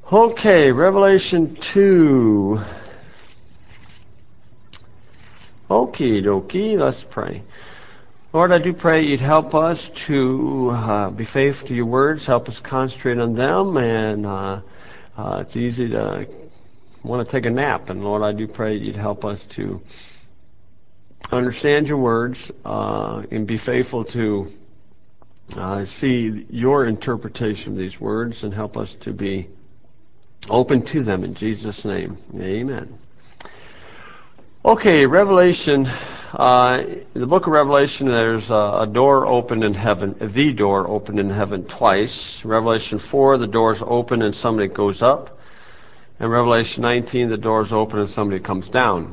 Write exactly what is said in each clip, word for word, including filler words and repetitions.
Okay, Revelation two. Okie dokie, let's pray. Lord, I do pray you'd help us to uh, be faithful to your words, help us concentrate on them, and uh, uh, it's easy to want to take a nap. And Lord, I do pray you'd help us to understand your words uh, and be faithful to uh, see your interpretation of these words and help us to be open to them in Jesus' name. Amen. Okay, Revelation, uh, in the book of Revelation, there's a, a door opened in heaven, the door opened in heaven twice. Revelation four, the door's open and somebody goes up. And Revelation nineteen, the door's open and somebody comes down.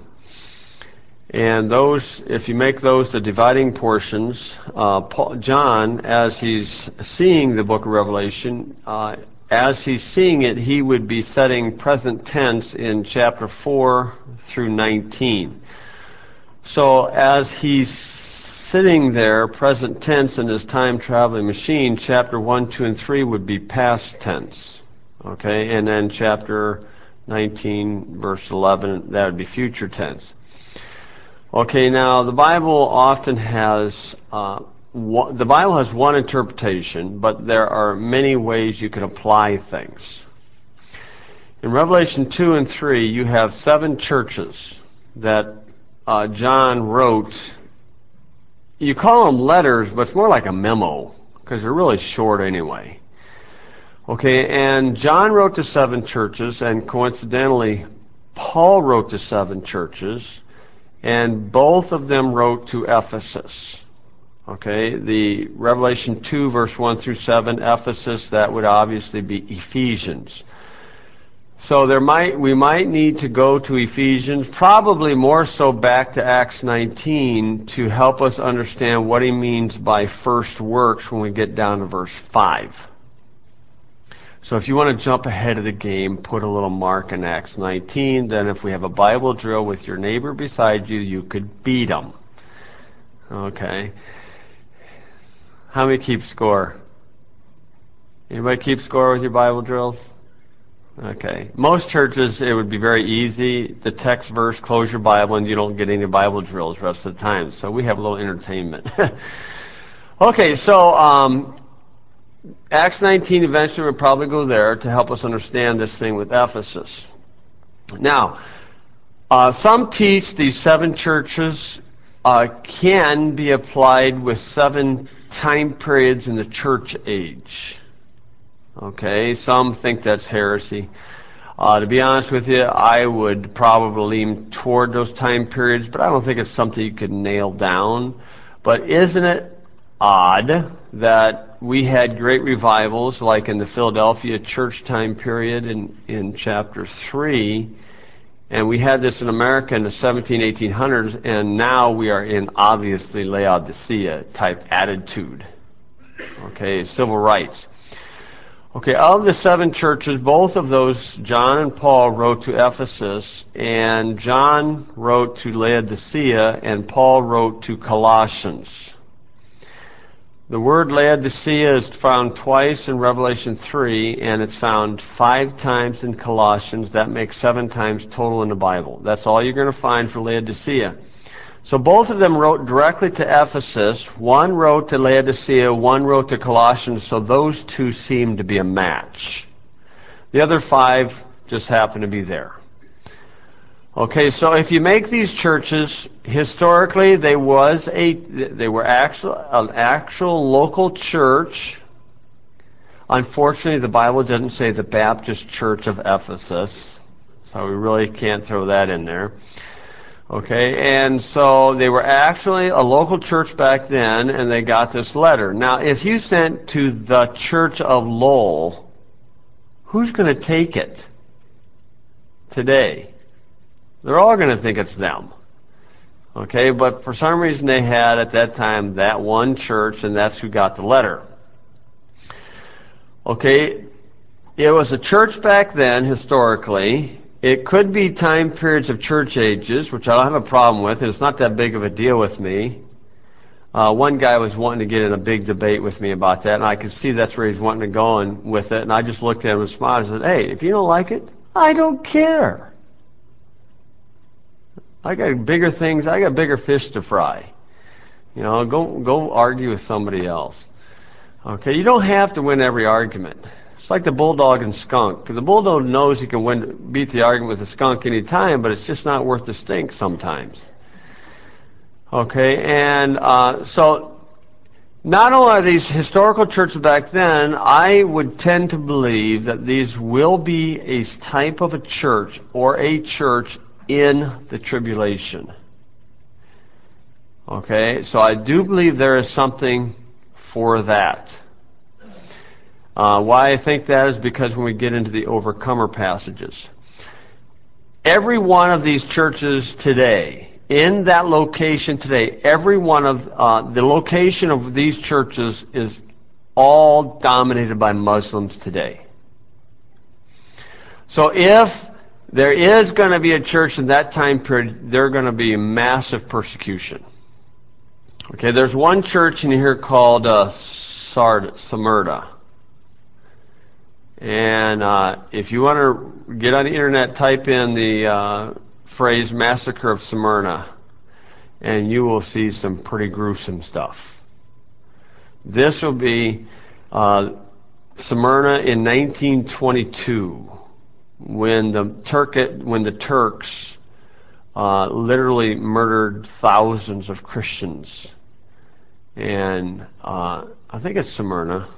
And those, if you make those the dividing portions, uh, Paul, John, as he's seeing the book of Revelation, uh, as he's seeing it, he would be setting present tense in chapter four through nineteen. So as he's sitting there, present tense in his time-traveling machine, chapter one, two, and three would be past tense. Okay, and then chapter nineteen, verse eleven, that would be future tense. Okay, now the Bible often has, uh, one, the Bible has one interpretation, but there are many ways you can apply things. In Revelation two and three, you have seven churches that uh, John wrote. You call them letters, but it's more like a memo, because they're really short anyway. Okay, and John wrote to seven churches, and coincidentally, Paul wrote to seven churches. And both of them wrote to Ephesus. Okay, the Revelation two, verse one through seven, Ephesus, that would obviously be Ephesians. So there might we might need to go to Ephesians, probably more so back to Acts nineteen, to help us understand what he means by first works when we get down to verse five. So if you want to jump ahead of the game, put a little mark in Acts nineteen. Then if we have a Bible drill with your neighbor beside you, you could beat them. Okay. How many keep score? Anybody keep score with your Bible drills? Okay. Most churches, it would be very easy. The text verse, close your Bible, and you don't get any Bible drills the rest of the time. So we have a little entertainment. Okay, so um, Acts nineteen, eventually we'll probably go there to help us understand this thing with Ephesus. Now, uh, some teach these seven churches uh, can be applied with seven time periods in the church age. Okay, some think that's heresy. Uh, to be honest with you, I would probably lean toward those time periods, but I don't think it's something you could nail down. But isn't it odd that we had great revivals like in the Philadelphia church time period in, in chapter three, and we had this in America in the seventeen, eighteen hundreds, and now we are in obviously Laodicea type attitude. Okay, civil rights. Okay, of the seven churches, both of those, John and Paul wrote to Ephesus, and John wrote to Laodicea, and Paul wrote to Colossians. The word Laodicea is found twice in Revelation three, and it's found five times in Colossians. That makes seven times total in the Bible. That's all you're going to find for Laodicea. So both of them wrote directly to Ephesus. One wrote to Laodicea, one wrote to Colossians, so those two seem to be a match. The other five just happen to be there. Okay, so if you make these churches, historically they was a they were actual an actual local church. Unfortunately, the Bible doesn't say the Baptist Church of Ephesus, so we really can't throw that in there. Okay, and so they were actually a local church back then, and they got this letter. Now, if you sent to the Church of Lowell, who's going to take it today? They're all going to think it's them. Okay, but for some reason they had at that time that one church, and that's who got the letter. Okay, it was a church back then, historically. It could be time periods of church ages, which I don't have a problem with, and it's not that big of a deal with me. Uh, one guy was wanting to get in a big debate with me about that, and I could see that's where he's wanting to go on with it, and I just looked at him and smiled and said, hey, if you don't like it, I don't care. I got bigger things, I got bigger fish to fry. You know, go, go argue with somebody else. Okay, you don't have to win every argument. It's like the bulldog and skunk. The bulldog knows he can win, beat the argument with the skunk any time, but it's just not worth the stink sometimes. Okay, and uh, so not only are these historical churches back then, I would tend to believe that these will be a type of a church or a church in the tribulation. Okay, so I do believe there is something for that. Uh, why I think that is because when we get into the overcomer passages, every one of these churches today, in that location today, every one of uh, the location of these churches is all dominated by Muslims today. So if there is going to be a church in that time period, there's going to be massive persecution. Okay, there's one church in here called uh, Sard, Smyrna. And uh, if you want to get on the internet, type in the uh, phrase Massacre of Smyrna, and you will see some pretty gruesome stuff. This will be uh, Smyrna in nineteen twenty-two, when the Turk, when the Turks uh, literally murdered thousands of Christians. And uh, I think it's Smyrna.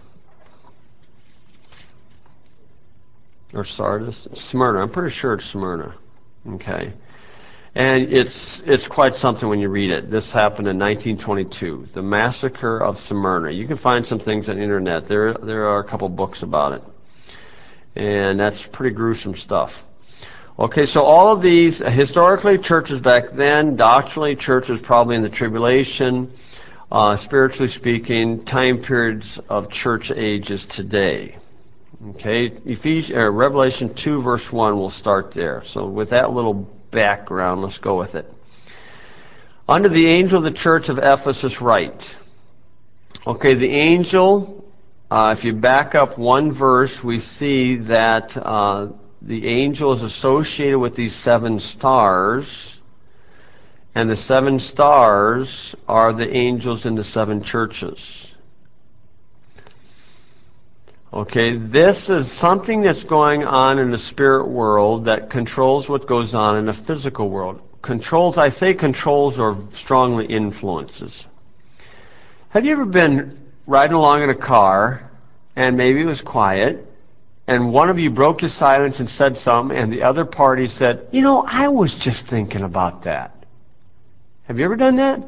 Or Sardis? Smyrna. I'm pretty sure it's Smyrna. Okay. And it's it's quite something when you read it. This happened in nineteen twenty-two, the Massacre of Smyrna. You can find some things on the internet. There there are a couple books about it. And that's pretty gruesome stuff. Okay, so all of these, historically churches back then, doctrinally churches probably in the tribulation, uh, spiritually speaking, time periods of church ages today. Okay, Ephesians, uh, Revelation two verse one, we'll start there. So with that little background, let's go with it. Unto the angel of the church of Ephesus write. Okay, the angel, uh, if you back up one verse, we see that uh, the angel is associated with these seven stars, and the seven stars are the angels in the seven churches. Okay, this is something that's going on in the spirit world that controls what goes on in the physical world. Controls, I say controls or strongly influences. Have you ever been riding along in a car and maybe it was quiet and one of you broke the silence and said something and the other party said, you know, I was just thinking about that. Have you ever done that?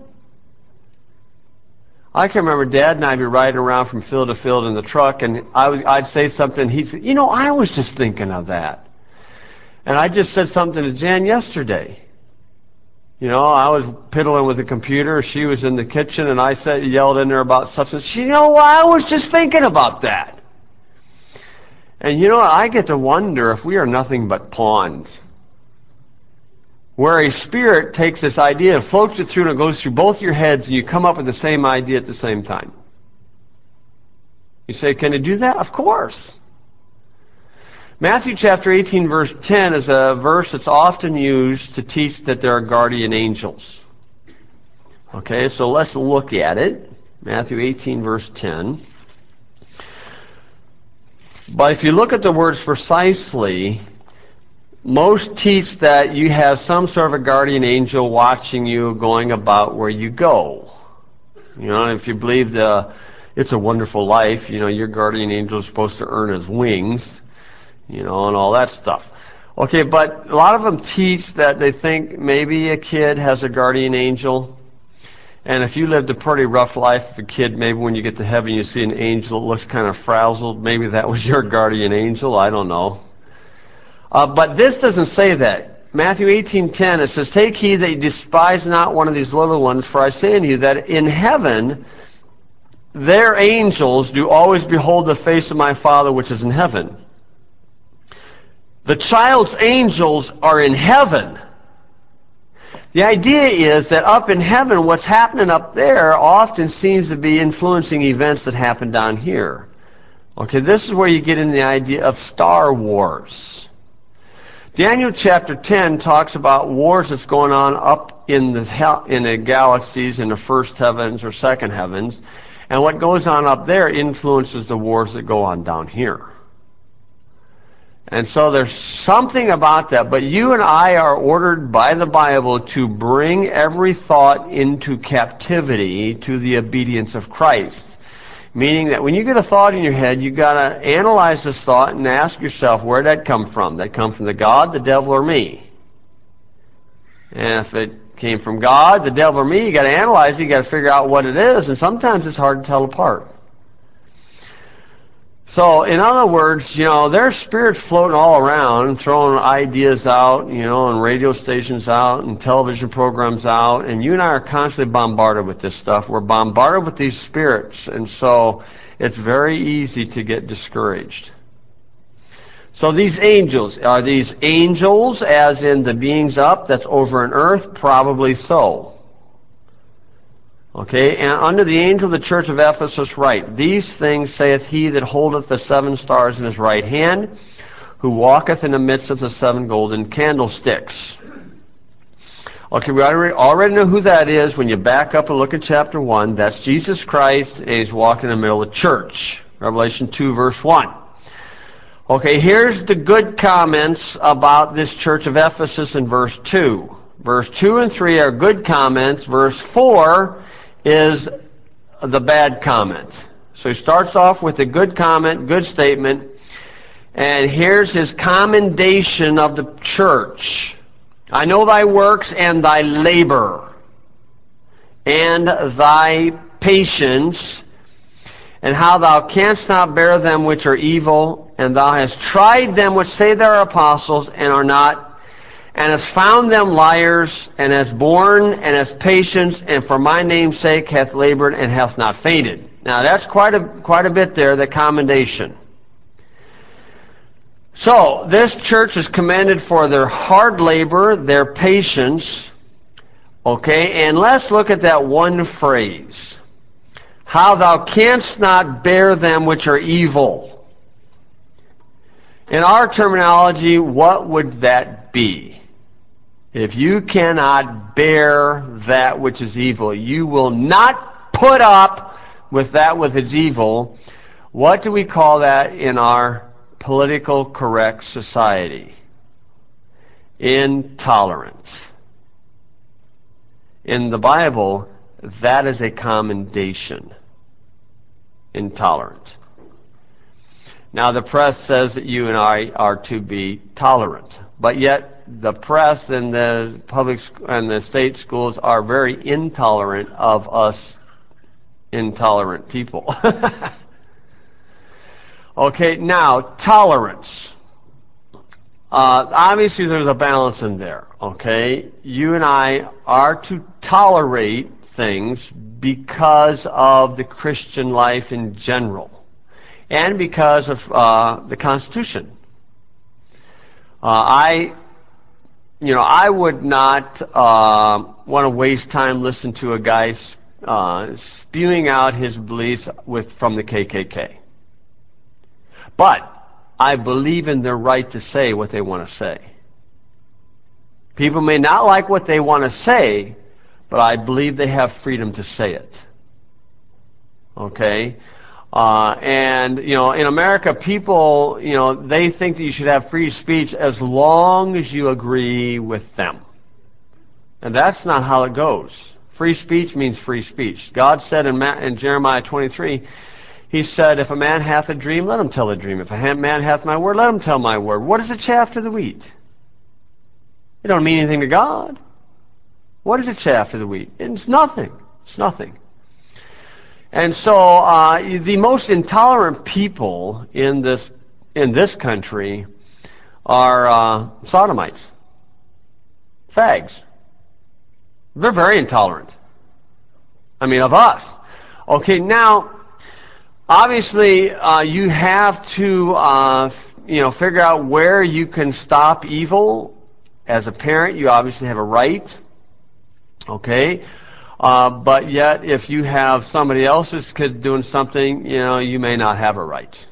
I can remember Dad and I'd be riding around from field to field in the truck, and I was, I'd say something, he'd say, you know, I was just thinking of that. And I just said something to Jan yesterday. You know, I was piddling with the computer, she was in the kitchen, and I said, yelled in there about such and such. You know what, I was just thinking about that. And you know what, I get to wonder if we are nothing but pawns. Where a spirit takes this idea and floats it through and it goes through both your heads and you come up with the same idea at the same time. You say, can it do that? Of course. Matthew chapter eighteen verse ten is a verse that's often used to teach that there are guardian angels. Okay, so let's look at it. Matthew eighteen verse ten. But if you look at the words precisely, most teach that you have some sort of a guardian angel watching you going about where you go. You know, if you believe the It's a Wonderful Life, you know, your guardian angel is supposed to earn his wings, you know, and all that stuff. Okay, but a lot of them teach that they think maybe a kid has a guardian angel. And if you lived a pretty rough life as a kid, maybe when you get to heaven you see an angel that looks kind of frazzled. Maybe that was your guardian angel. I don't know. Uh, but this doesn't say that. Matthew eighteen ten, it says, take heed that you despise not one of these little ones, for I say unto you that in heaven their angels do always behold the face of my Father which is in heaven. The child's angels are in heaven. The idea is that up in heaven, what's happening up there often seems to be influencing events that happen down here. Okay, this is where you get in the idea of Star Wars. Daniel chapter ten talks about wars that's going on up in the hel- in the galaxies, in the first heavens or second heavens, and what goes on up there influences the wars that go on down here. And so there's something about that, but you and I are ordered by the Bible to bring every thought into captivity to the obedience of Christ. Meaning that when you get a thought in your head, you've got to analyze this thought and ask yourself, where did that come from? Did that come from the God, the devil, or me? And if it came from God, the devil, or me, you got to analyze it, you got to figure out what it is, and sometimes it's hard to tell apart. So, in other words, you know, there's spirits floating all around, throwing ideas out, you know, and radio stations out, and television programs out, and you and I are constantly bombarded with this stuff. We're bombarded with these spirits, and so it's very easy to get discouraged. So these angels, are these angels as in the beings up that's over in earth? Probably so. Okay, and under the angel of the church of Ephesus write, These things saith he that holdeth the seven stars in his right hand, who walketh in the midst of the seven golden candlesticks. Okay, we already, already know who that is. When you back up and look at chapter one, that's Jesus Christ, and he's walking in the middle of the church. Revelation two, verse one. Okay, here's the good comments about this church of Ephesus in verse two. Verse two and three are good comments. Verse four is the bad comment. So he starts off with a good comment, good statement, and here's his commendation of the church. I know thy works and thy labor and thy patience, and how thou canst not bear them which are evil, and thou hast tried them which say they are apostles and are not, and hast found them liars, and hast borne, and hast patience, and for my name's sake hath labored, and hath not fainted. Now that's quite a quite a bit there, the commendation. So this church is commended for their hard labor, their patience. Okay, and let's look at that one phrase. How thou canst not bear them which are evil. In our terminology, what would that be? If you cannot bear that which is evil, you will not put up with that which is evil. What do we call that in our political correct society? Intolerance. In the Bible, that is a commendation. Intolerant. Now the press says that you and I are to be tolerant, but yet the press and the public and the state schools are very intolerant of us intolerant people. Okay, now tolerance. Uh, obviously there's a balance in there, okay? You and I are to tolerate things because of the Christian life in general, and because of uh, the Constitution. Uh, I, you know, I would not uh, want to waste time listening to a guy uh, spewing out his beliefs with from the K K K. But I believe in their right to say what they want to say. People may not like what they want to say, but I believe they have freedom to say it. Okay? Uh, and, you know, in America, people, you know, they think that you should have free speech as long as you agree with them. And that's not how it goes. Free speech means free speech. God said in, Ma- in Jeremiah twenty-three, He said, if a man hath a dream, let him tell a dream. If a man hath my word, let him tell my word. What is the chaff to the wheat? It don't mean anything to God. What is the chaff to the wheat? It's nothing. It's nothing. And so uh, the most intolerant people in this in this country are uh, sodomites, fags. They're very intolerant. I mean, of us. Okay, now, obviously, uh, you have to, uh, you know, figure out where you can stop evil. As a parent, you obviously have a right. Okay? Uh, but yet, if you have somebody else's kid doing something, you know, you may not have a right.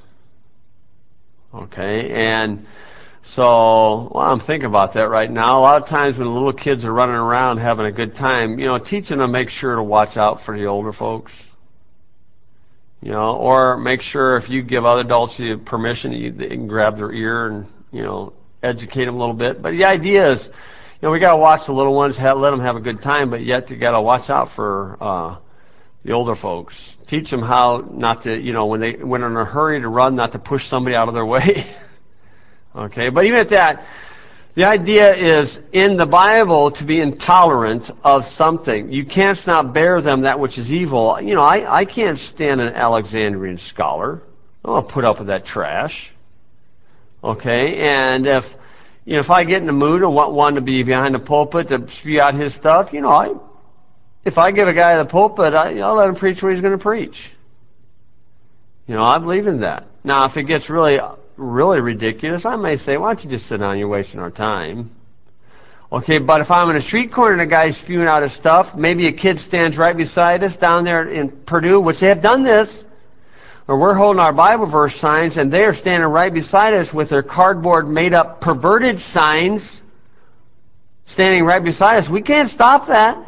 Okay? And so, well, I'm thinking about that right now. A lot of times when little kids are running around having a good time, you know, teaching them make sure to watch out for the older folks. You know, or make sure if you give other adults the permission, you, they can grab their ear and, you know, educate them a little bit. But the idea is, you know, we got to watch the little ones, have, let them have a good time, but yet you got to watch out for uh, the older folks. Teach them how not to, you know, when they when they're in a hurry to run, not to push somebody out of their way. Okay, but even at that, the idea is in the Bible to be intolerant of something. You canst not bear them that which is evil. You know, I, I can't stand an Alexandrian scholar. I don't put up with that trash. Okay, and if you know if I get in the mood and want one to be behind the pulpit to spew out his stuff, you know, I if I give a guy the pulpit, I, I'll let him preach what he's going to preach. You know, I believe in that. Now, if it gets really, really ridiculous, I may say, why don't you just sit down? You're wasting our time. Okay, but if I'm in a street corner and a guy's spewing out his stuff, maybe a kid stands right beside us down there in Purdue, which they have done this, or we're holding our Bible verse signs, and they are standing right beside us with their cardboard made-up perverted signs standing right beside us. We can't stop that.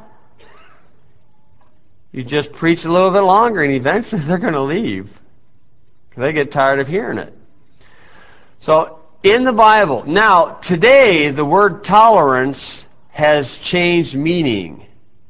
You just preach a little bit longer, and eventually they're going to leave. They get tired of hearing it. So, in the Bible, now, today, the word tolerance has changed meaning.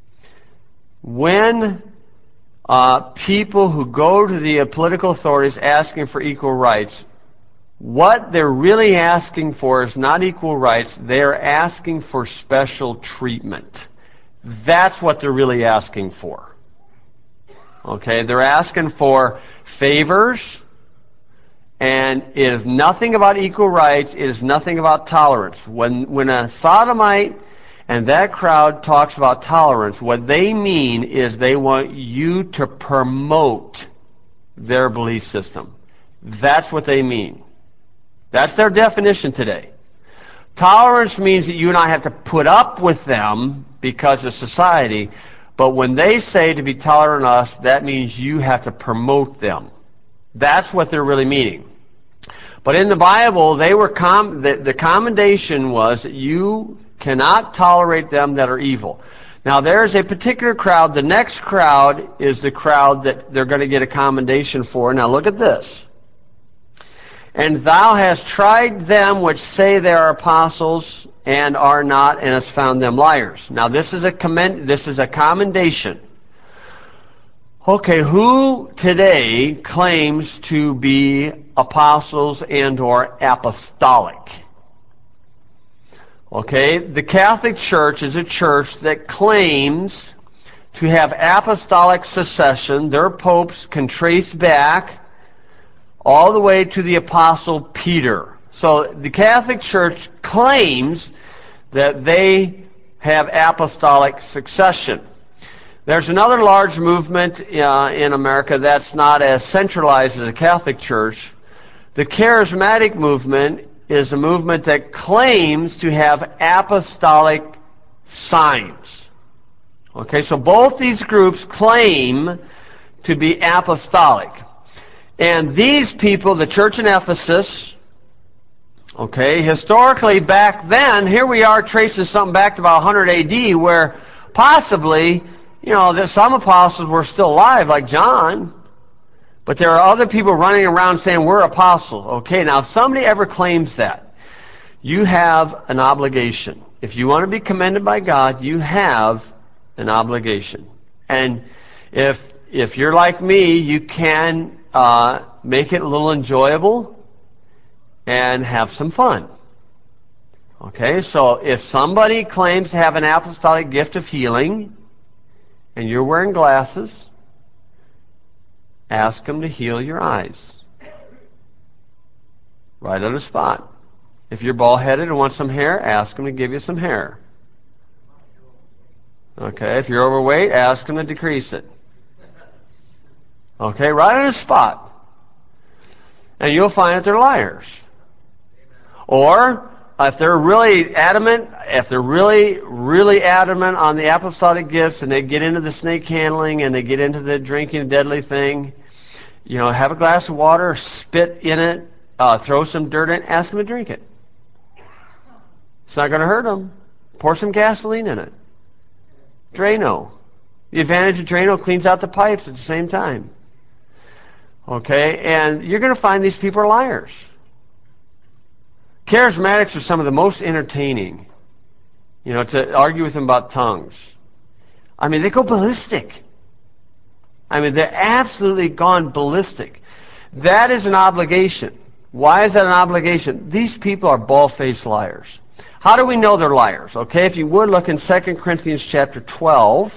When uh, people who go to the political authorities asking for equal rights, what they're really asking for is not equal rights, they're asking for special treatment. That's what they're really asking for. Okay, they're asking for favors, and it is nothing about equal rights, it is nothing about tolerance. When, when a sodomite and that crowd talks about tolerance, what they mean is they want you to promote their belief system. That's what they mean. That's their definition today. Tolerance means that you and I have to put up with them because of society, but when they say to be tolerant of us, that means you have to promote them. That's what they're really meaning. But in the Bible, they were com- the, the commendation was that you cannot tolerate them that are evil. Now, there's a particular crowd. The next crowd is the crowd that they're going to get a commendation for. Now, look at this. And thou hast tried them which say they are apostles and are not, and hast found them liars. Now, this is a commend, this is a commendation. Okay, who today claims to be apostles and or apostolic? Okay, the Catholic Church is a church that claims to have apostolic succession. Their popes can trace back all the way to the Apostle Peter. So the Catholic Church claims that they have apostolic succession. There's another large movement uh, in America that's not as centralized as the Catholic Church. The charismatic movement is a movement that claims to have apostolic signs. Okay, so both these groups claim to be apostolic. And these people, the church in Ephesus, okay, historically back then, here we are tracing something back to about one hundred A D where possibly, you know, that some apostles were still alive, like John, but there are other people running around saying, we're apostles. Okay, now if somebody ever claims that, you have an obligation. If you want to be commended by God, you have an obligation. And if if you're like me, you can uh, make it a little enjoyable and have some fun. Okay, so if somebody claims to have an apostolic gift of healing, and you're wearing glasses, ask them to heal your eyes. Right on the spot. If you're bald-headed and want some hair, ask them to give you some hair. Okay, if you're overweight, ask them to decrease it. Okay, right on the spot. And you'll find that they're liars. Or if they're really adamant, if they're really, really adamant on the apostolic gifts and they get into the snake handling and they get into the drinking a deadly thing, you know, have a glass of water, spit in it, uh, throw some dirt in it, ask them to drink it. It's not going to hurt them. Pour some gasoline in it. Drano. The advantage of Drano cleans out the pipes at the same time. Okay, and you're going to find these people are liars. Charismatics are some of the most entertaining. You know, to argue with them about tongues. I mean, they go ballistic. I mean, they're absolutely gone ballistic. That is an obligation. Why is that an obligation? These people are bald-faced liars. How do we know they're liars? Okay, if you would look in Second Corinthians chapter twelve.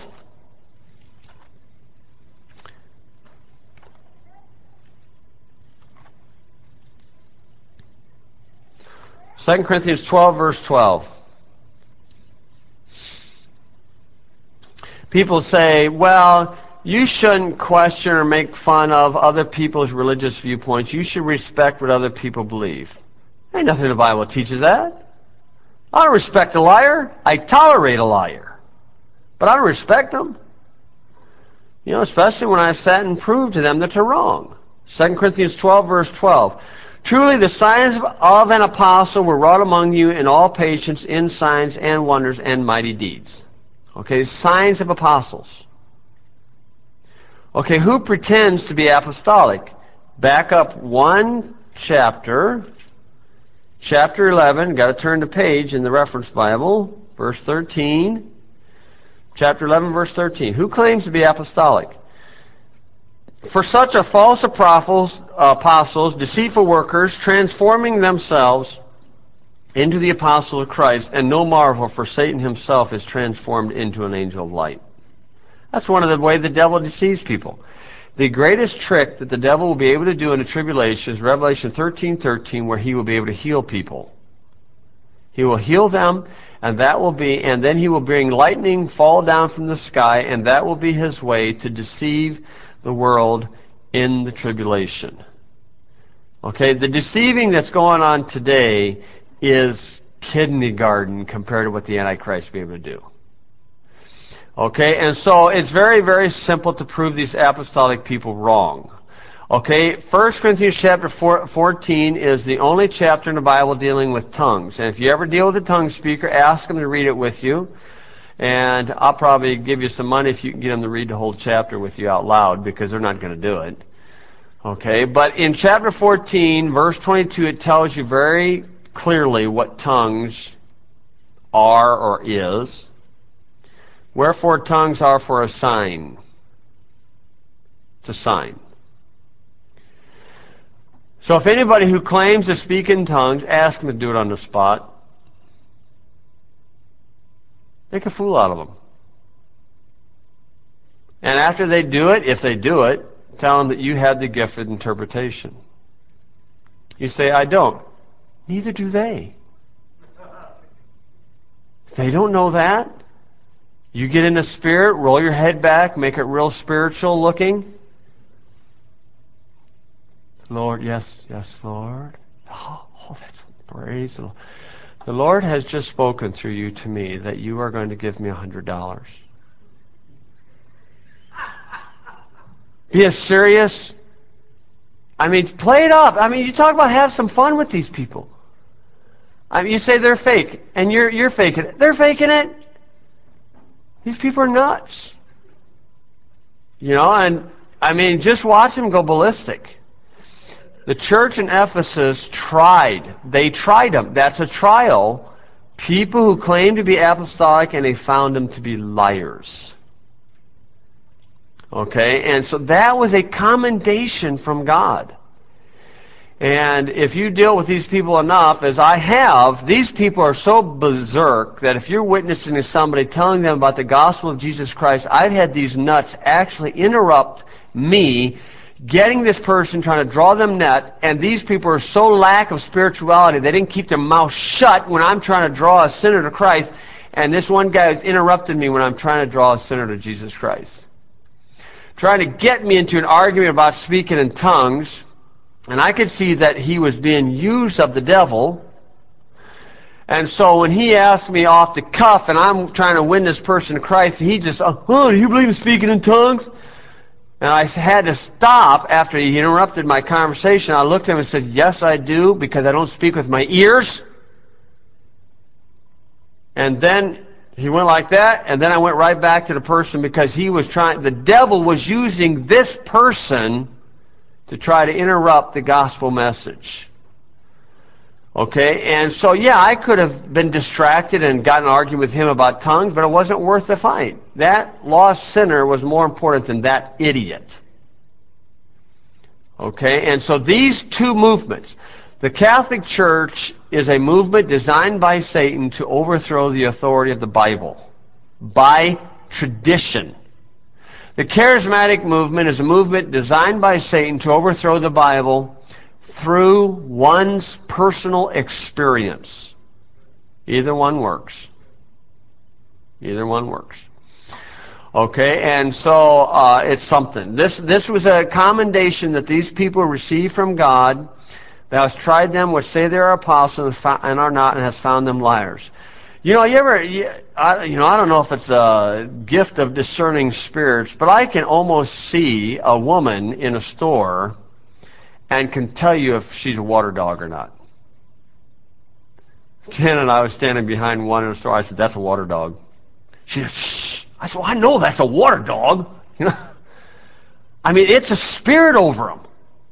Second Corinthians twelve, verse twelve. People say, well, you shouldn't question or make fun of other people's religious viewpoints. You should respect what other people believe. Ain't nothing in the Bible teaches that. I don't respect a liar. I tolerate a liar. But I don't respect them. You know, especially when I've sat and proved to them that they're wrong. Second Corinthians twelve, verse twelve. Truly the signs of an apostle were wrought among you in all patience, in signs and wonders and mighty deeds. Okay, signs of apostles. Okay, who pretends to be apostolic? Back up one chapter. Chapter eleven, got to turn the page in the reference Bible, verse thirteen. Chapter eleven, verse thirteen. Who claims to be apostolic? For such are false apostles, apostles, deceitful workers, transforming themselves into the apostle of Christ, and no marvel, for Satan himself is transformed into an angel of light. That's one of the ways the devil deceives people. The greatest trick that the devil will be able to do in the tribulation is Revelation thirteen thirteen, where he will be able to heal people. He will heal them, and that will be, and then he will bring lightning fall down from the sky, and that will be his way to deceive the world in the tribulation. Okay, the deceiving that's going on today is kindergarten compared to what the Antichrist will be able to do. Okay, and so it's very, very simple to prove these apostolic people wrong. Okay, First Corinthians chapter fourteen is the only chapter in the Bible dealing with tongues. And if you ever deal with a tongue speaker, ask them to read it with you. And I'll probably give you some money if you can get them to read the whole chapter with you out loud, because they're not going to do it. Okay, but in chapter fourteen, verse twenty-two, it tells you very clearly what tongues are or is. Wherefore tongues are for a sign. It's a sign. So if anybody who claims to speak in tongues, ask them to do it on the spot. Make a fool out of them. And after they do it, if they do it, tell them that you had the gift of interpretation. You say, I don't. Neither do they. They don't know that. You get in the spirit, roll your head back, make it real spiritual looking. Lord, yes, yes, Lord. Oh, oh that's praise the Lord. The Lord has just spoken through you to me that you are going to give me a hundred dollars. Be as serious. I mean, play it up. I mean, you talk about have some fun with these people. I mean, you say they're fake, and you're you're faking it. They're faking it. These people are nuts. You know, and I mean, just watch them go ballistic. The church in Ephesus tried. They tried them. That's a trial. People who claim to be apostolic, and they found them to be liars. Okay, and so that was a commendation from God. And if you deal with these people enough, as I have, these people are so berserk that if you're witnessing to somebody, telling them about the gospel of Jesus Christ, I've had these nuts actually interrupt me getting this person, trying to draw them net, and these people are so lack of spirituality, they didn't keep their mouth shut when I'm trying to draw a sinner to Christ, and this one guy has interrupted me when I'm trying to draw a sinner to Jesus Christ. Trying to get me into an argument about speaking in tongues, and I could see that he was being used of the devil, And so when he asked me off the cuff, and I'm trying to win this person to Christ, he just, oh, do you believe in speaking in tongues? And I had to stop after he interrupted my conversation. I looked at him and said, yes, I do, because I don't speak with my ears. And then he went like that, and then I went right back to the person because he was trying, the devil was using this person to try to interrupt the gospel message. Okay, and so yeah, I could have been distracted and gotten an argument with him about tongues, but it wasn't worth the fight. That lost sinner was more important than that idiot. Okay, and so these two movements, the Catholic Church is a movement designed by Satan to overthrow the authority of the Bible by tradition. The Charismatic movement is a movement designed by Satan to overthrow the Bible through one's personal experience. Either one works. Either one works. Okay, and so uh, it's something. This this was a commendation that these people received from God. Thou hast tried them which say they are apostles and are not, and hast found them liars. You know, you ever, you, I, you know, I don't know if it's a gift of discerning spirits, but I can almost see a woman in a store and can tell you if she's a water dog or not. Jen and I was standing behind one in the store. I said, that's a water dog. She said, shh. I said, well, I know that's a water dog. You know, I mean, it's a spirit over them.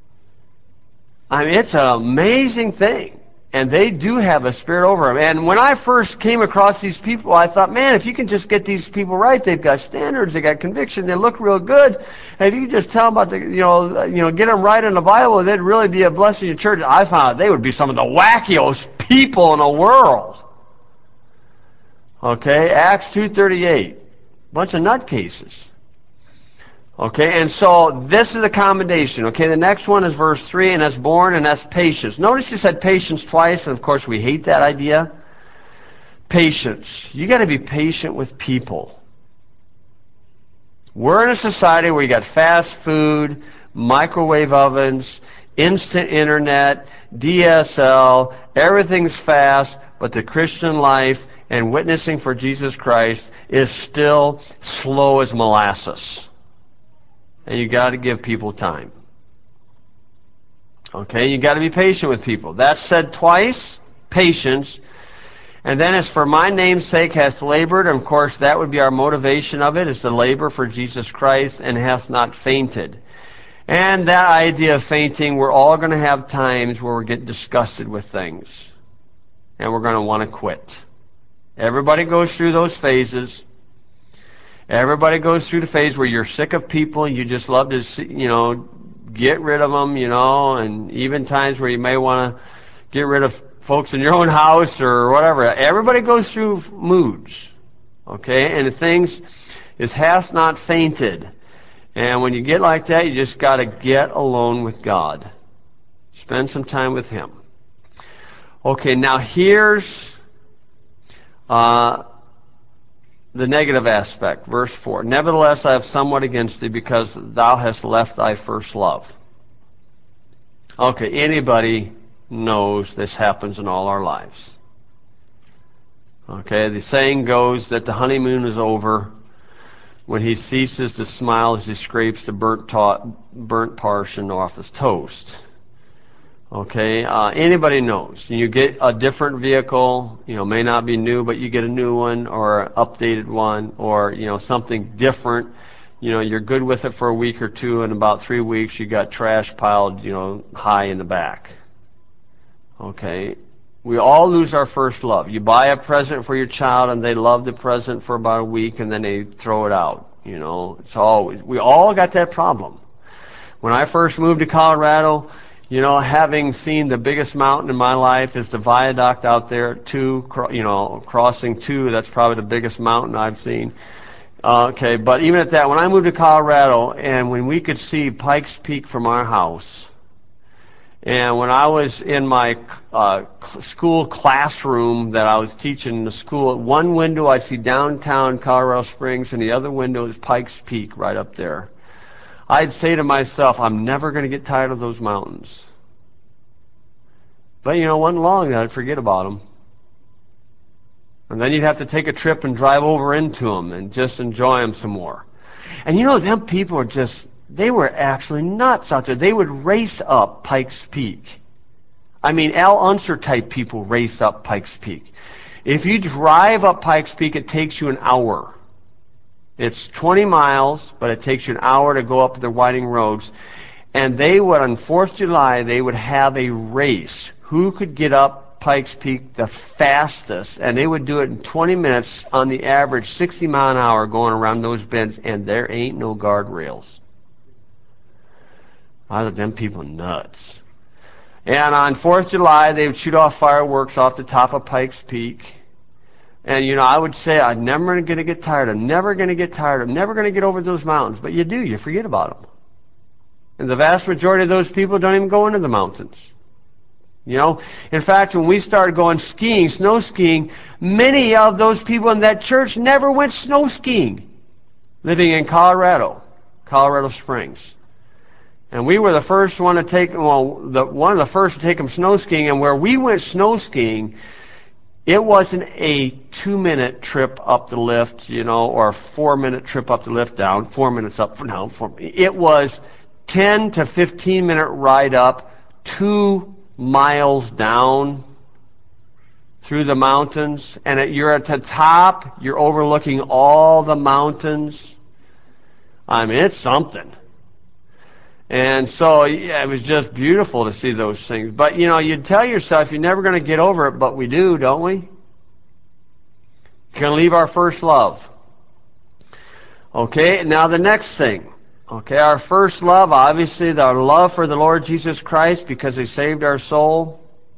I mean, it's an amazing thing. And they do have a spirit over them. And when I first came across these people, I thought, man, if you can just get these people right, they've got standards, they got conviction, they look real good. And if you can just tell them about the, you know, you know, get them right in the Bible, they'd really be a blessing to church. I found they would be some of the wackiest people in the world. Okay, Acts two thirty-eight, bunch of nutcases. Okay, and so this is a commendation. Okay, the next one is verse three, and that's born, and that's patience. Notice he said patience twice, and of course we hate that idea. Patience. You got to be patient with people. We're in a society where you got fast food, microwave ovens, instant internet, D S L, everything's fast, but the Christian life and witnessing for Jesus Christ is still slow as molasses. And you got to give people time. Okay, you got to be patient with people. That's said twice, patience. And then as for my name's sake hath labored, and of course that would be our motivation of it, is to labor for Jesus Christ, and hath not fainted. And that idea of fainting, we're all going to have times where we get disgusted with things. And we're going to want to quit. Everybody goes through those phases. Everybody goes through the phase where you're sick of people and you just love to see, you know, get rid of them, you know, and even times where you may want to get rid of folks in your own house or whatever. Everybody goes through moods, okay? And the things is hath not fainted. And when you get like that, you just got to get alone with God. Spend some time with Him. Okay, now here's uh, the negative aspect, verse four. Nevertheless, I have somewhat against thee, because thou hast left thy first love. Okay, anybody knows this happens in all our lives. Okay, the saying goes that the honeymoon is over when he ceases to smile as he scrapes the burnt, ta- burnt portion off his toast. Okay, uh, anybody knows. You get a different vehicle, you know, may not be new, but you get a new one or an updated one, or, you know, something different. You know, you're good with it for a week or two, and about three weeks you got trash piled, you know, high in the back. Okay, we all lose our first love. You buy a present for your child, and they love the present for about a week, and then they throw it out. You know, it's always, we all got that problem. When I first moved to Colorado, you know, having seen the biggest mountain in my life is the viaduct out there at two, you know, crossing two, that's probably the biggest mountain I've seen. Uh, okay, but even at that, when I moved to Colorado, and when we could see Pikes Peak from our house, and when I was in my uh, school classroom that I was teaching in the school, at one window I'd see downtown Colorado Springs, and the other window is Pikes Peak right up there. I'd say to myself, I'm never going to get tired of those mountains. But, you know, it wasn't long that I'd forget about them. And then you'd have to take a trip and drive over into them and just enjoy them some more. And you know, them people are just, they were actually nuts out there. They would race up Pikes Peak. I mean, Al Unser type people race up Pikes Peak. If you drive up Pikes Peak, it takes you an hour. It's twenty miles, but it takes you an hour to go up the winding roads. And they would, on fourth of July, they would have a race. Who could get up Pikes Peak the fastest? And they would do it in twenty minutes on the average, sixty mile an hour going around those bends, and there ain't no guardrails. I thought them people nuts. And on fourth of July, they would shoot off fireworks off the top of Pikes Peak. And, you know, I would say, I'm never going to get tired. I'm never going to get tired. I'm never going to get over those mountains. But you do. You forget about them. And the vast majority of those people don't even go into the mountains. You know, in fact, when we started going skiing, snow skiing, many of those people in that church never went snow skiing, living in Colorado, Colorado Springs. And we were the first one to take, well, the, one of the first to take them snow skiing. And where we went snow skiing, it wasn't a two-minute trip up the lift, you know, or a four-minute trip up the lift down, four minutes up for down. Four, it was ten to fifteen minute ride up, two miles down through the mountains, and at, you're at the top, you're overlooking all the mountains. I mean, it's something. And so, yeah, it was just beautiful to see those things. But, you know, you'd tell yourself you're never going to get over it, but we do, don't we? You're going to leave our first love. Okay, now the next thing. Okay, our first love, obviously, our love for the Lord Jesus Christ because He saved our soul.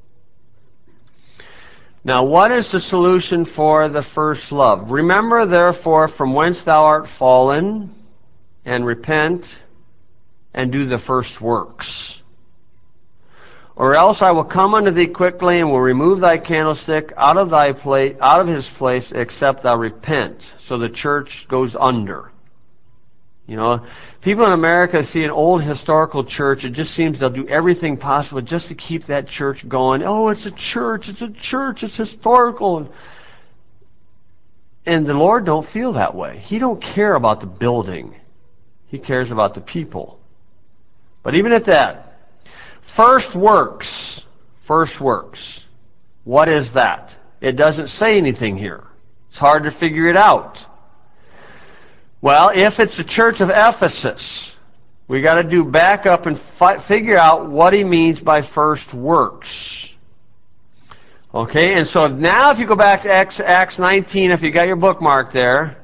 Now, what is the solution for the first love? Remember, therefore, from whence thou art fallen, and repent, and do the first works. Or else I will come unto thee quickly, and will remove thy candlestick out of thy place, out of his place, except thou repent. So the church goes under. You know, people in America see an old historical church. It just seems they'll do everything possible just to keep that church going. Oh, it's a church, it's a church, it's historical. And the Lord don't feel that way. He don't care about the building. He cares about the people. But even at that, first works, first works. What is that? It doesn't say anything here. It's hard to figure it out. Well, if it's the church of Ephesus, we got to do back up and fi- figure out what he means by first works. Okay, and so now if you go back to Acts, Acts nineteen, if you got your bookmark there,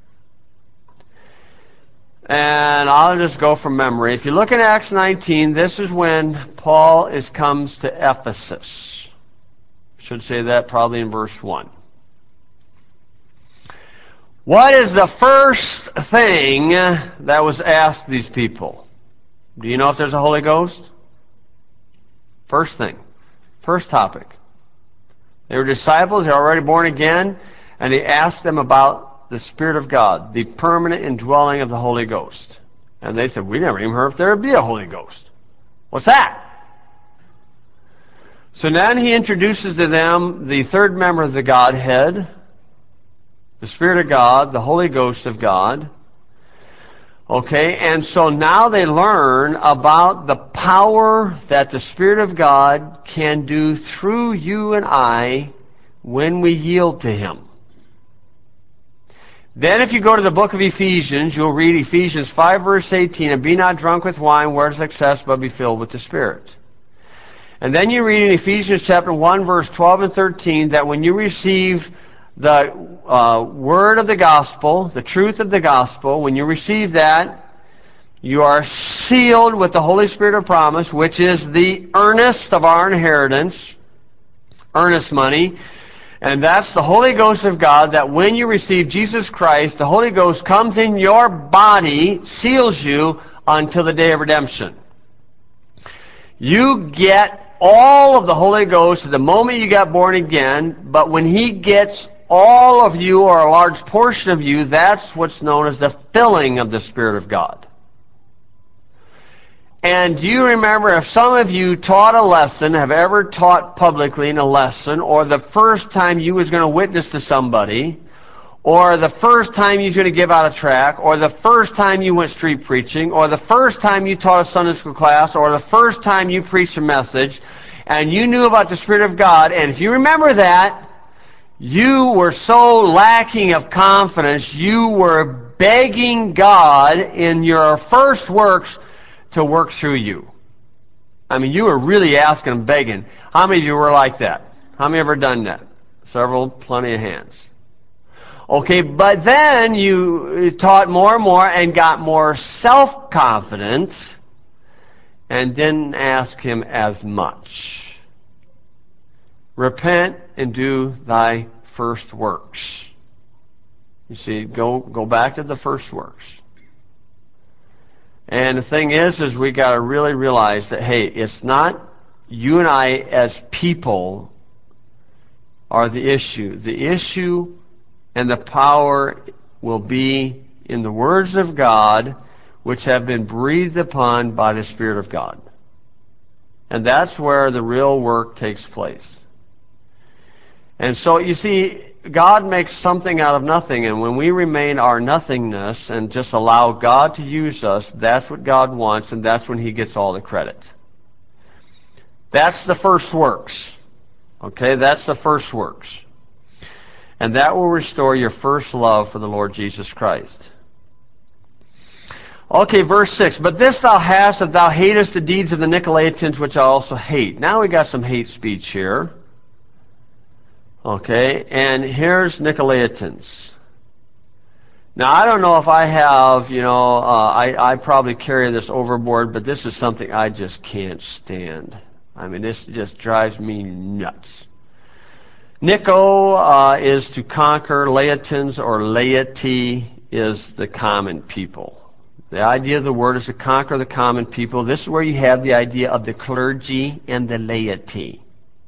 and I'll just go from memory. If you look at Acts nineteen, this is when Paul is comes to Ephesus. Should say that probably in verse one. What is the first thing that was asked these people? Do you know if there's a Holy Ghost? First thing. First topic. They were disciples, they were already born again, and he asked them about the Spirit of God, the permanent indwelling of the Holy Ghost. And they said, we never even heard if there would be a Holy Ghost. What's that? So then he introduces to them the third member of the Godhead, the Spirit of God, the Holy Ghost of God. Okay, and so now they learn about the power that the Spirit of God can do through you and I when we yield to Him. Then if you go to the book of Ephesians, you'll read Ephesians five, verse eighteen, and be not drunk with wine, where is excess, but be filled with the Spirit. And then you read in Ephesians chapter one, verse twelve and thirteen, that when you receive the uh, word of the gospel, the truth of the gospel, when you receive that, you are sealed with the Holy Spirit of promise, which is the earnest of our inheritance, earnest money. And that's the Holy Ghost of God, that when you receive Jesus Christ, the Holy Ghost comes in your body, seals you until the day of redemption. You get all of the Holy Ghost the moment you got born again, but when He gets all of you, or a large portion of you, that's what's known as the filling of the Spirit of God. And do you remember, if some of you taught a lesson, have ever taught publicly in a lesson, or the first time you was going to witness to somebody, or the first time you was going to give out a tract, or the first time you went street preaching, or the first time you taught a Sunday school class, or the first time you preached a message, and you knew about the Spirit of God, and if you remember that, you were so lacking of confidence, you were begging God in your first works to work through you. I mean, you were really asking and begging. How many of you were like that? How many ever done that? Several, plenty of hands. Okay, but then you taught more and more and got more self-confident and didn't ask him as much. Repent and do thy first works. You see, go go back to the first works. And the thing is, is we got to really realize that, hey, it's not you and I as people are the issue. The issue and the power will be in the words of God, which have been breathed upon by the Spirit of God. And that's where the real work takes place. And so, you see, God makes something out of nothing, and when we remain our nothingness and just allow God to use us, that's what God wants, and that's when He gets all the credit. That's the first works. Okay, that's the first works. And that will restore your first love for the Lord Jesus Christ. Okay, verse six. But this thou hast, that thou hatest the deeds of the Nicolaitans, which I also hate. Now we got some hate speech here. Okay, and here's Nicolaitans. Now, I don't know if I have, you know, uh, I, I probably carry this overboard, but this is something I just can't stand. I mean, this just drives me nuts. Nico uh, is to conquer, Laitans or laity is the common people. The idea of the word is to conquer the common people. This is where you have the idea of the clergy and the laity.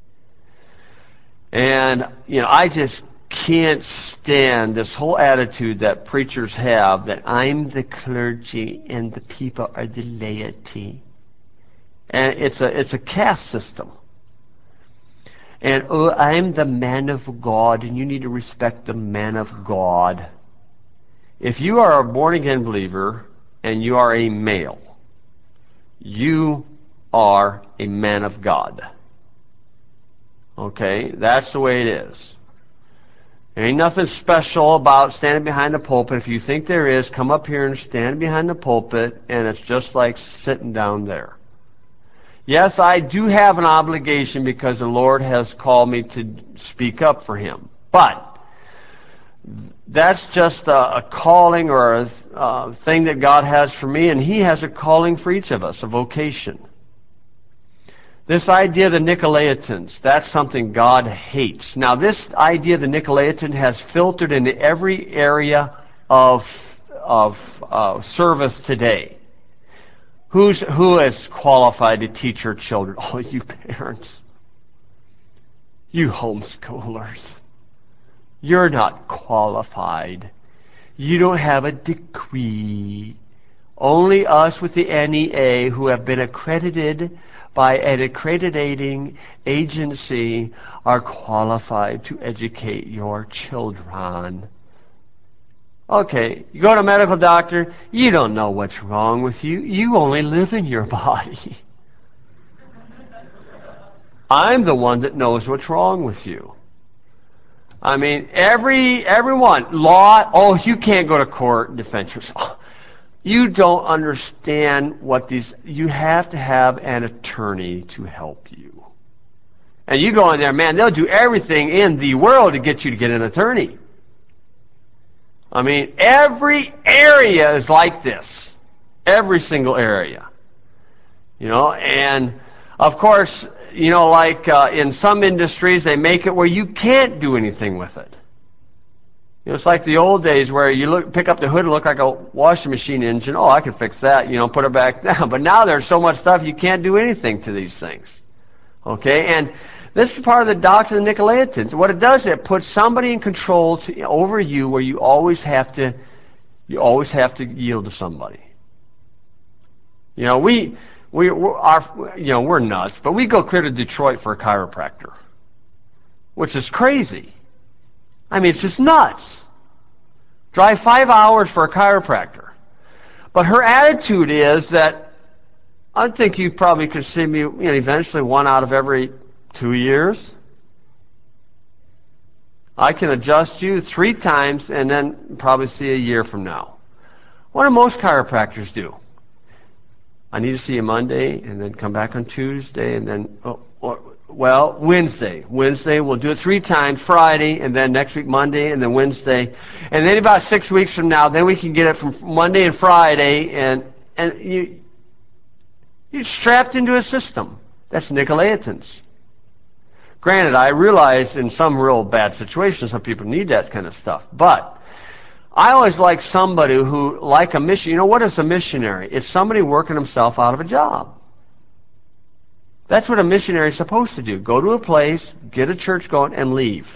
And, you know, I just can't stand this whole attitude that preachers have that I'm the clergy and the people are the laity. And it's a it's a caste system. And, oh, I'm the man of God, and you need to respect the man of God. If you are a born-again believer and you are a male, you are a man of God. Okay, that's the way it is. There ain't nothing special about standing behind the pulpit. If you think there is, come up here and stand behind the pulpit, and it's just like sitting down there. Yes, I do have an obligation because the Lord has called me to speak up for Him. But that's just a, a calling or a, a thing that God has for me, and He has a calling for each of us, a vocation. This idea of the Nicolaitans, that's something God hates. Now, this idea of the Nicolaitan has filtered into every area of, of uh, service today. Who's, who is qualified to teach your children? Oh, you parents. You homeschoolers. You're not qualified. You don't have a degree. Only us with the N E A who have been accredited by an accrediting agency are qualified to educate your children. Okay, you go to a medical doctor, you don't know what's wrong with you. You only live in your body. I'm the one that knows what's wrong with you. I mean, every everyone, law, oh, you can't go to court and defend yourself. You don't understand what these, you have to have an attorney to help you. And you go in there, man, they'll do everything in the world to get you to get an attorney. I mean, every area is like this. Every single area. You know, and of course, you know, like uh, in some industries, they make it where you can't do anything with it. You know, it's like the old days where you look, pick up the hood and look like a washing machine engine. Oh, I can fix that. You know, put it back down. But now there's so much stuff you can't do anything to these things. Okay, and this is part of the doctrine of the Nicolaitans. What it does, it puts somebody in control to, over you, where you always have to, you always have to yield to somebody. You know, we We, we're, our, you know, we're nuts, but we go clear to Detroit for a chiropractor, which is crazy. I mean, it's just nuts. Drive five hours for a chiropractor. But her attitude is that I think you probably could see me, you know, eventually one out of every two years. I can adjust you three times and then probably see a year from now. What do most chiropractors do? I need to see you Monday and then come back on Tuesday and then, oh, well, Wednesday. Wednesday, we'll do it three times, Friday, and then next week Monday, and then Wednesday. And then about six weeks from now, then we can get it from Monday and Friday, and and you, you're strapped into a system. That's Nicolaitans. Granted, I realize in some real bad situations, some people need that kind of stuff. But I always like somebody who, like a mission, you know, what is a missionary? It's somebody working himself out of a job. That's what a missionary is supposed to do. Go to a place, get a church going, and leave.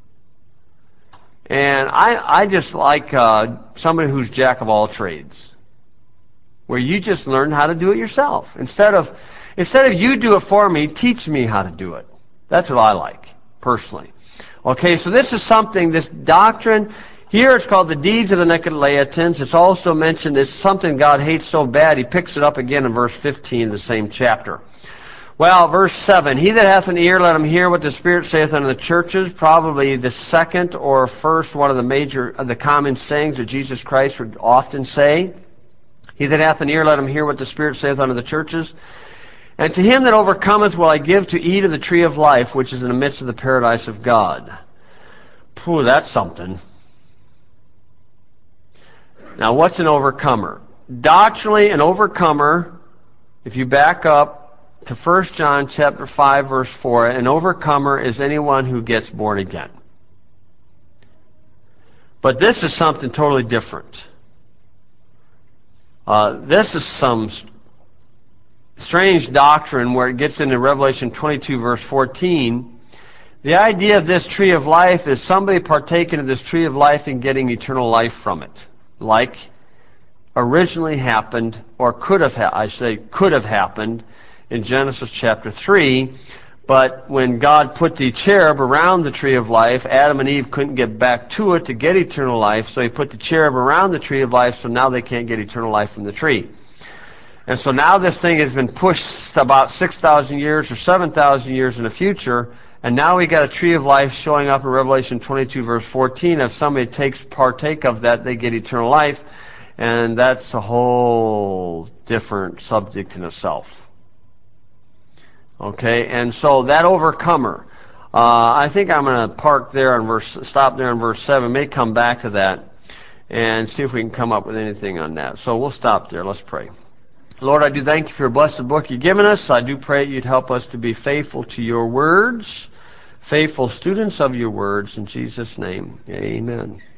And I, I just like uh, somebody who's jack of all trades, where you just learn how to do it yourself. Instead of, instead of you do it for me, teach me how to do it. That's what I like, personally. Okay, so this is something, this doctrine, here it's called the deeds of the Nicolaitans. It's also mentioned as something God hates so bad, he picks it up again in verse fifteen of the same chapter. Well, verse seven, he that hath an ear, let him hear what the Spirit saith unto the churches. Probably the second or first one of the major, of the common sayings that Jesus Christ would often say. He that hath an ear, let him hear what the Spirit saith unto the churches. And to him that overcometh will I give to eat of the tree of life, which is in the midst of the paradise of God. Pooh, that's something. Now, what's an overcomer? Doctrinally, an overcomer, if you back up to First John chapter five, verse four, an overcomer is anyone who gets born again. But this is something totally different. Uh, this is some strange doctrine where it gets into Revelation twenty-two, verse fourteen. The idea of this tree of life is somebody partaking of this tree of life and getting eternal life from it. Like originally happened, or could have, ha- I say could have happened, in Genesis chapter three, but when God put the cherub around the tree of life, Adam and Eve couldn't get back to it to get eternal life, so he put the cherub around the tree of life, so now they can't get eternal life from the tree. And so now this thing has been pushed about six thousand years or seven thousand years in the future, and now we got a tree of life showing up in Revelation twenty-two, verse fourteen. If somebody takes partake of that, they get eternal life, and that's a whole different subject in itself. Okay, and so that overcomer, uh, I think I'm going to park there on verse, stop there on verse seven, may come back to that and see if we can come up with anything on that. So we'll stop there. Let's pray. Lord, I do thank you for your blessed book you've given us. I do pray you'd help us to be faithful to your words, faithful students of your words. In Jesus' name, amen.